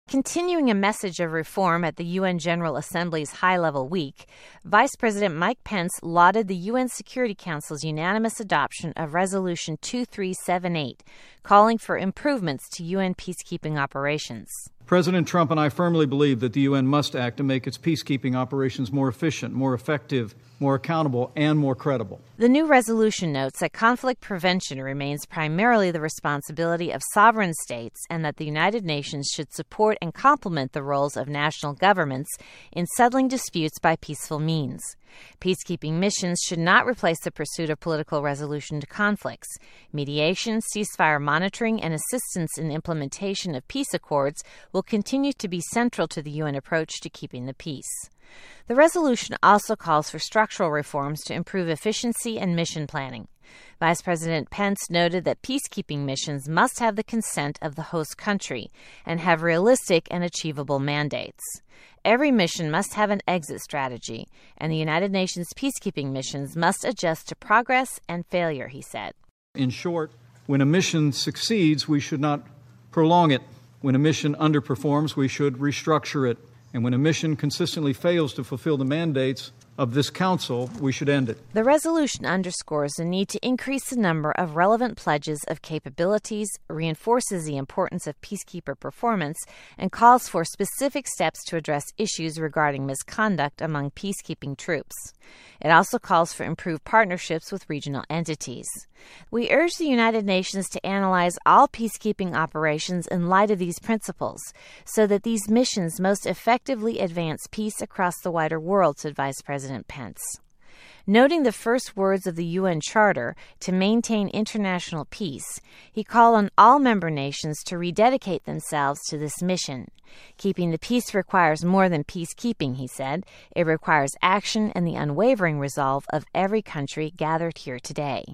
Continuing a message of reform at the UN General Assembly's high-level week, Vice President Mike Pence lauded the UN Security Council's unanimous adoption of Resolution 2378, calling for improvements to UN peacekeeping operations. President Trump and I firmly believe that the UN must act to make its peacekeeping operations more efficient, more effective, more accountable, and more credible. The new resolution notes that conflict prevention remains primarily the responsibility of sovereign states and that the United Nations should support and complement the roles of national governments in settling disputes by peaceful means. Peacekeeping missions should not replace the pursuit of political resolution to conflicts. Mediation, ceasefire monitoring, and assistance in implementation of peace accords will continue to be central to the UN approach to keeping the peace. The resolution also calls for structural reforms to improve efficiency and mission planning. Vice President Pence noted that peacekeeping missions must have the consent of the host country and have realistic and achievable mandates. Every mission must have an exit strategy, and the United Nations peacekeeping missions must adjust to progress and failure, he said. In short, when a mission succeeds, we should not prolong it. When a mission underperforms, we should restructure it. And when a mission consistently fails to fulfill the mandates of this council, we should end it. The resolution underscores the need to increase the number of relevant pledges of capabilities, reinforces the importance of peacekeeper performance, and calls for specific steps to address issues regarding misconduct among peacekeeping troops. It also calls for improved partnerships with regional entities. We urge the United Nations to analyze all peacekeeping operations in light of these principles so that these missions most effectively advance peace across the wider world, said Vice President Pence. Noting the first words of the UN Charter to maintain international peace, he called on all member nations to rededicate themselves to this mission. Keeping the peace requires more than peacekeeping, he said. It requires action and the unwavering resolve of every country gathered here today.